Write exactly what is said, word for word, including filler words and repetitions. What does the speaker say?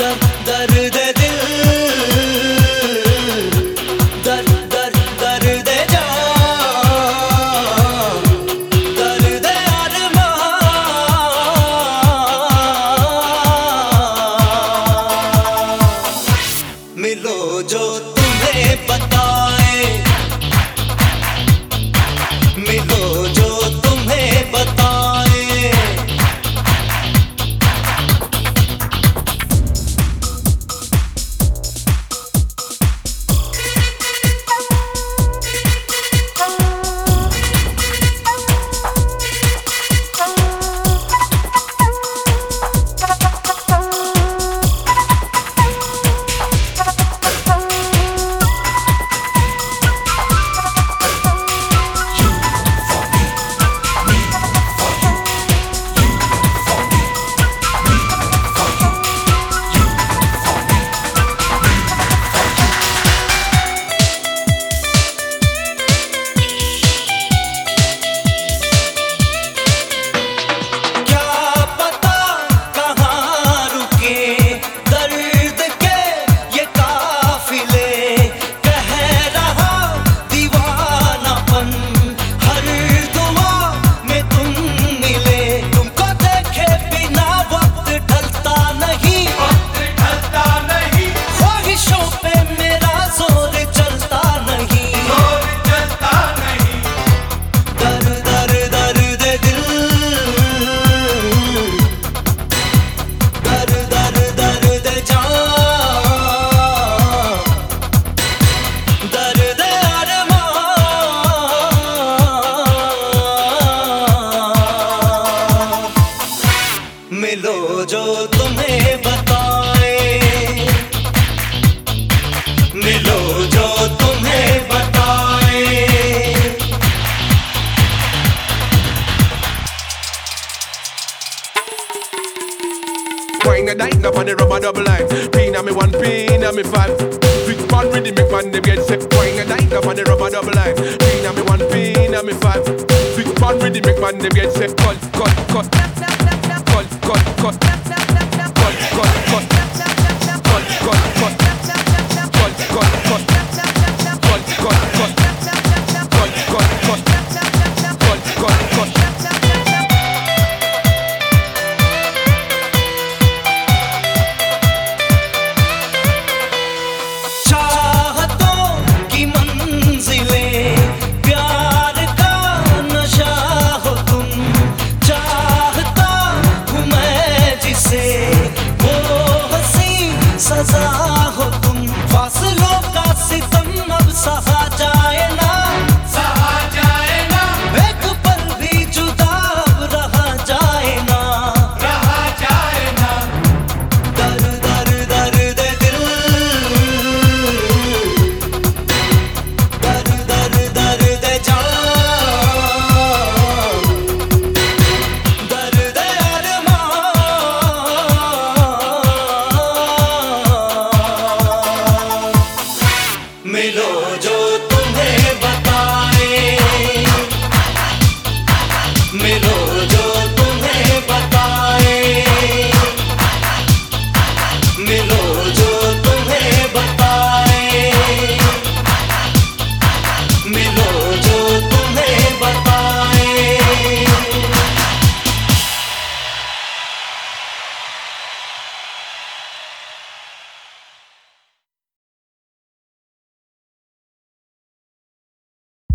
दर्द दिल, दर्द दर्द दर्द जान, दर्द अरमान। मिलो जो तुम्हें बताए, मिलो जो तुम्हें बताए। मिलो जो तुम्हें बताए, मिलो जो तुम्हें बताए। Wine a night up on the rubber double line. Pin on me one, pin on me five. Big man ready make man them get set. Wine a night up on the rubber double line. Pin on me one, pin on me five. Big man ready make man them get set. Cut, cut, cut. Cut, cut, cut. Cut, cut, cut. Cut, cut, cut. Cut, cut, cut. Cut, cut, cut. Cut, cut, cut. Cut, cut, cut. चाहतों की मंजिलें, प्यार का नशा हो तुम, चाहता हूँ मैं जिसे, वो हंसी सजा हो तुम। फासलों का सितम अब सहा जाए ना, सहा जाए ना। एक पल भी जुदा अब रहा जाए ना, रहा जाए ना। दर्द दर्द दर्द दिल, दर्द दर्द दर्द जान, दर्द अरमान। मिलो जो तुम्हें बताए, मिलो